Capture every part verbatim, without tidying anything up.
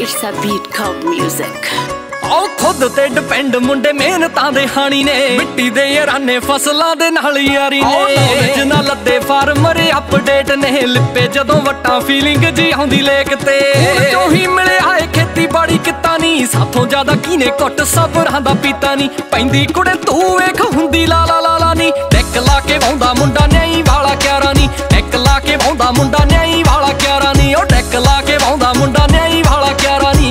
It's a beat called music. ਆਓ ਖੁਦ ਤੇ ਡਿਪੈਂਡ ਮੁੰਡੇ ਮਿਹਨਤਾਂ ਦੇ ਹਾਣੀ ਨੇ, ਮਿੱਟੀ ਦੇ ਯਾਰਾਨੇ ਫਸਲਾਂ ਦੇ ਨਾਲ ਯਾਰੀ ਨੇ। ਨੌਲੇਜ ਨਾਲ ਲੱਦੇ ਫਾਰਮਰ ਅਪਡੇਟ ਨੇ, ਲਿਪੇ ਜਦੋਂ ਵਟਾਂ ਫੀਲਿੰਗ ਜੀ ਆਉਂਦੀ ਲੇਕ ਤੇ। ਜੋ ਹੀ ਮਿਲਿਆ ਏ ਖੇਤੀਬਾੜੀ ਕਿੱਤਾ ਨਹੀਂ, ਸਾਥੋਂ ਜ਼ਿਆਦਾ ਕੀਨੇ ਘੁੱਟ ਸਬਰਾਂ ਦਾ ਪੀਤਾ ਨਹੀਂ। ਪੈਂਦੀ ਕੁੜੇ ਤੂੰ ਵੇਖ ਹੁੰਦੀ ਲਾ ਲਾ ਲਾ ਲਾ ਨੀ, ਟੈਕ ਲਾ ਕੇ ਵਾਉਂਦਾ ਮੁੰਡਾ ਨਿਆਈ ਵਾਲਾ ਕਿਆਰਾ ਨੀ। ਟੈਕ ਲਾ ਕੇ ਵਾਉਂਦਾ ਮੁੰਡਾ ਨਿਆਈ ਵਾਲਾ ਕਿਆਰਾ ਨੀ, ਉਹ ਟੈਕ ਲਾ ਕੇ ਵਾਉਂਦਾ ਮੁੰਡਾ ਨਿਆਈ ਵਾਲਾ ਕਿਆਰਾ ਨੀ।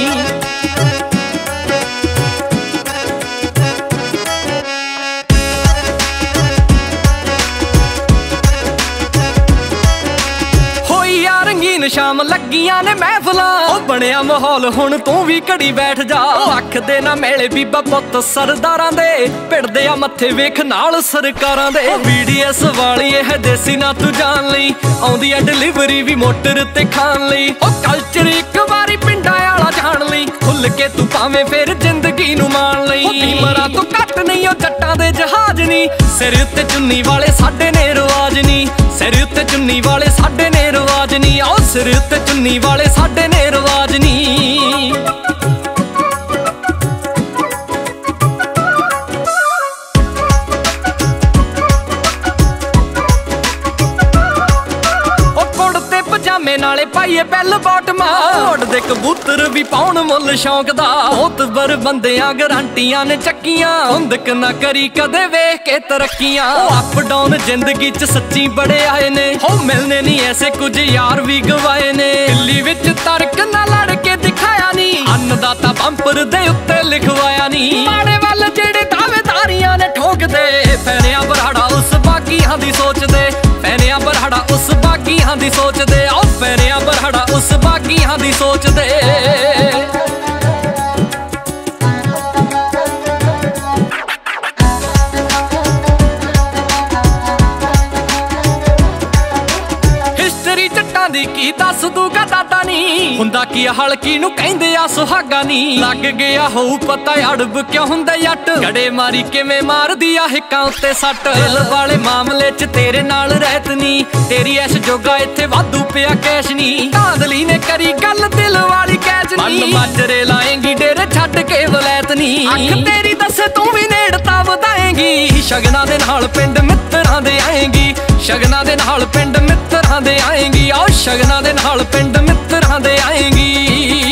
ਰੰਗੀਨ ਸ਼ਾਮ ਲੱਗੀਆਂ ਨੇ ਮਹਿਫਲਾਂ, ਉਹ ਬਣਿਆ ਮਾਹੌਲ ਹੁਣ ਤੂੰ ਵੀ ਘੜੀ ਬੈਠ ਜਾ। ਆਖਦੇ ਨਾ ਮੇਲੇ ਬੀਬਾ ਪੁੱਤ ਸਰਦਾਰਾਂ ਦੇ, ਭਿੜਦੇ ਆ ਮੱਥੇ ਵੇਖ ਨਾਲ ਸਰਕਾਰਾਂ ਦੇ। ਬੀਡੀਐਸ ਵਾਲੀ ਇਹ ਦੇਸੀ ਨਾ ਤੂੰ ਜਾਣ ਲਈ, ਆਉਂਦੀ ਆ ਡਿਲੀਵਰੀ ਵੀ ਮੋਟਰ ਤੇ ਖਾਣ ਲਈ। ਉਹ ਕਲਚਰ ਇੱਕ ਵਾਰੀ ਪਿੰਡਾਂ ਵਾਲਾ ਜਾਣ ਲਈ, ਖੁੱਲ ਕੇ ਤੂੰ ਭਾਵੇਂ ਫਿਰ ਜ਼ਿੰਦਗੀ ਨੂੰ ਮਾਣ ਲਈ। ਮਰਾ ਤੂੰ ਘੱਟ ਨਹੀਂ ਉਹ ਜੱਟਾਂ ਦੇ ਜਹਾਜ਼ ਨਹੀਂ, ਸਿਰ ਉੱਤੇ ਚੁੰਨੀ ਵਾਲੇ ਸਾਡੇ ਨੇ ਰਿਵਾਜ ਨਹੀਂ। ਸਿਰ ਉੱਤੇ ਚੁੰਨੀ ਵਾਲੇ ਸਾਡੇ ਨੇ ਰਿਵਾਜ ਨਹੀਂ, ਆਓ ਸਿਰ ਉੱਤੇ ਚੁੰਨੀ ਵਾਲੇ ਸਾਡੇ ਨੇ ਰਿਵਾਜ ਨਹੀਂ। ਪਜਾਮੇ ਨਾਲੇ ਪਾਈਏ ਬੈਲ ਬਾਟਮਾਂ, ਉੱਡਦੇ ਕਬੂਤਰ ਵੀ ਪਾਉਣ ਮੁੱਲ ਸ਼ੌਂਕ ਦਾ। ਮੋਤਬਰ ਬੰਦਿਆਂ ਗਰੰਟੀਆਂ ਨੇ ਚੱਕੀਆਂ, ਹੁੰਦਕ ਨਾ ਕਰੀ ਕਦੇ ਵੇਖ ਕੇ ਤਰੱਕੀਆਂ। ਉਹ ਅਪ ਡਾਊਨ ਜ਼ਿੰਦਗੀ ਚ ਸੱਚੀ ਬੜੇ ਆਏ ਨੇ, ਹੋ ਮਿਲਨੇ ਨਹੀਂ ਐਸੇ ਕੁਝ ਯਾਰ ਵੀ ਗਵਾਏ ਨੇ। ਦਿੱਲੀ ਵਿੱਚ ਤਰਕ ਨਾ ਲੜ ਕੇ ਦਿਖਾਇਆ ਨੀ, ਅੰਨਦਾਤਾ ਬੰਪਰ ਦੇ ਉੱਤੇ ਲਿਖਵਾਇਆ ਨੀ। ਮਾੜੇ ਵੱਲ ਜਿਹੜੇ ਦਾਅਵੇਦਾਰੀਆਂ ਨੇ ਠੋਕਦੇ, ਫੈਨਿਆ ਬਰਾੜਾ ਉਸ ਬਾਕੀਆਂ ਦੀ ਸੋਚਦੇ। ਫੈਨਿਆ ਬਰਾੜਾ ਉਸ ਬਾਕੀਆਂ ਦੀ ਸੋਚਦੇ, ਆਓ ਫੈਨਿਆ ਬਰਾੜਾ ਉਸ ਬਾਕੀਆਂ ਦੀ ਸੋਚਦੇ। ਦੀ ਕੀ ਦੱਸ ਦੂਗਾ ਦਾਦਾ ਨੀ, ਹੁੰਦਾ ਕੀ ਹਲਕੀ ਨੂੰ ਕਹਿੰਦੇ ਆ ਸੁਹਾਗਾ ਨੀ। ਲੱਗ ਗਿਆ ਹੋਊ ਪਤਾ ਅੜਬ ਕਿਉਂ ਹੁੰਦਾ ਜੱਟ, ਗੜੇ ਮਾਰੀ ਕਿਵੇਂ ਮਾਰਦੀ ਆ ਹਿੱਕਾਂ ਉੱਤੇ ਸੱਟ। ਦਿਲ ਵਾਲੇ ਮਾਮਲੇ ਚ ਤੇਰੇ ਨਾਲ ਰਹਿਤ ਨੀ, ਤੇਰੀ ਐਸ ਜੋਗਾ ਇੱਥੇ ਵਾਧੂ ਪਿਆ ਕੈਸ਼ ਨੀ। ਕਾਦਲੀ ਨੇ ਕਰੀ ਗੱਲ ਦਿਲ ਵਾਲੀ ਕੈਚ ਨੀ, ਮਨ ਮਾਜਰੇ ਲਾਏਂਗੀ ਡੇਰੇ ਛੱਡ ਕੇ ਵਲੈਤ ਨੀ। ਅੱਖ ਤੇਰੀ ਦੱਸੇ ਤੂੰ ਵੀ ਨੇੜਤਾ ਵਧਾਏਂਗੀ, ਸ਼ਗਨਾਂ ਦੇ ਨਾਲ ਪਿੰਡ ਮਿੱਤਰਾਂ ਦੇ ਆਏਂਗੀ। ਸ਼ਗਨਾਂ ਦੇ ਨਾਲ ਪਿੰਡ ਮਿੱਤਰਾਂ ਦੇ ਆਏਂਗੀ, ਆਓ ਸ਼ਗਨਾਂ ਦੇ ਨਾਲ ਪਿੰਡ ਮਿੱਤਰਾਂ ਦੇ ਆਏਂਗੀ।